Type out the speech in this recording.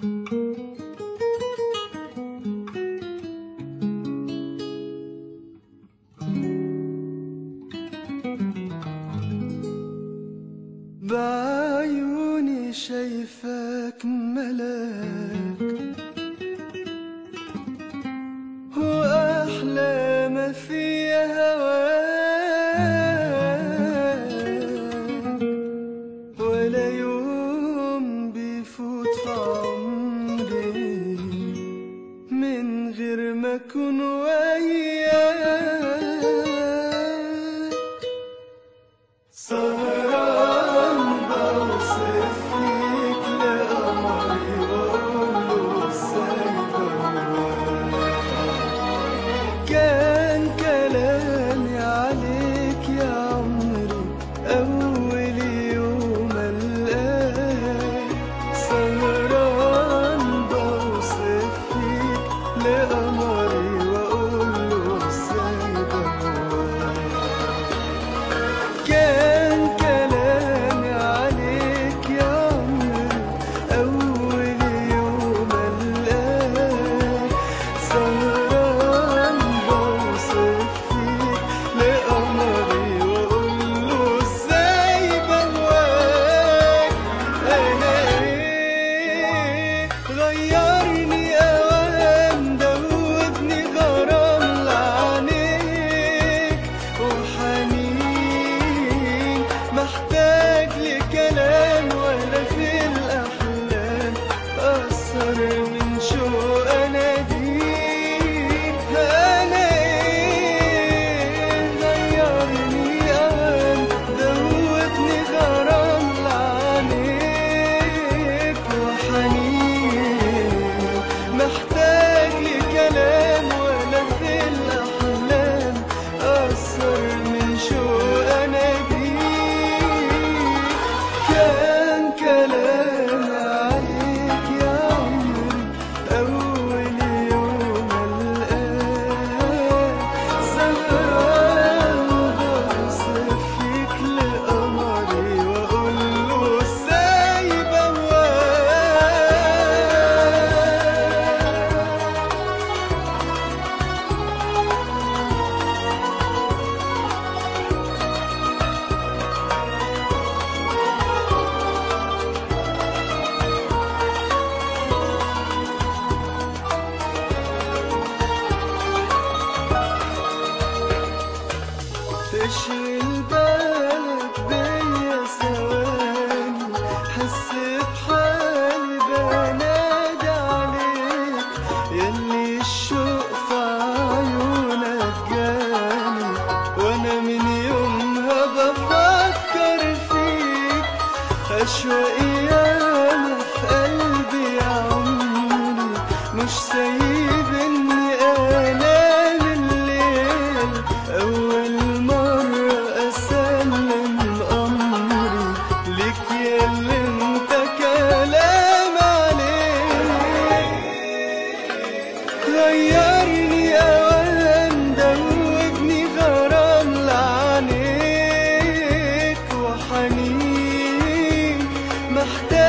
بعيوني شايفاك ملاك، وأحلى ما فيها هواك، ولا يوم بيفوت في عمري من غير ما أكون وياك. سهران بوصف فيك لقمري وأقوله ازاي بهواك، كان كلامي عليك يا عمري أول يوم ألقاك. سهران بوصف فيك لقمري وأقوله ازاي بهواك، كان كلامي عليك يا عمري أول يوم ألقاك. سهران بوصف فيك لقمري وأقوله ازاي بهواك. أنا غيرني أوام، دوبني غرام لعينيك وحنين، محتاج لكلام ولا في الأحلام أثر من شوق أناديك. أنا غيرني أوام، دوبني غرام لعينيك وحنين، محتاج لكلام ولا في الأحلام أثر من شوق أناديك. كان كلامي عليك يا عمري أول يوم ألقاك. سهران بوصف فيك لقمري وأقوله ازاي تشغل بالك بيا ثواني، حس بحالي بنادي عليك، ياللي الشوق في عيونك جاني، وانا من يومها بفكر فيك. أشواقي ياما في قلبي يا عمري، مش سايبني أنام الليل. أول مرة أسلم أمري ليك ياللي انت كلام عليك. غيرني أوام، دوبني غرام لعينيك وحنين، محتاج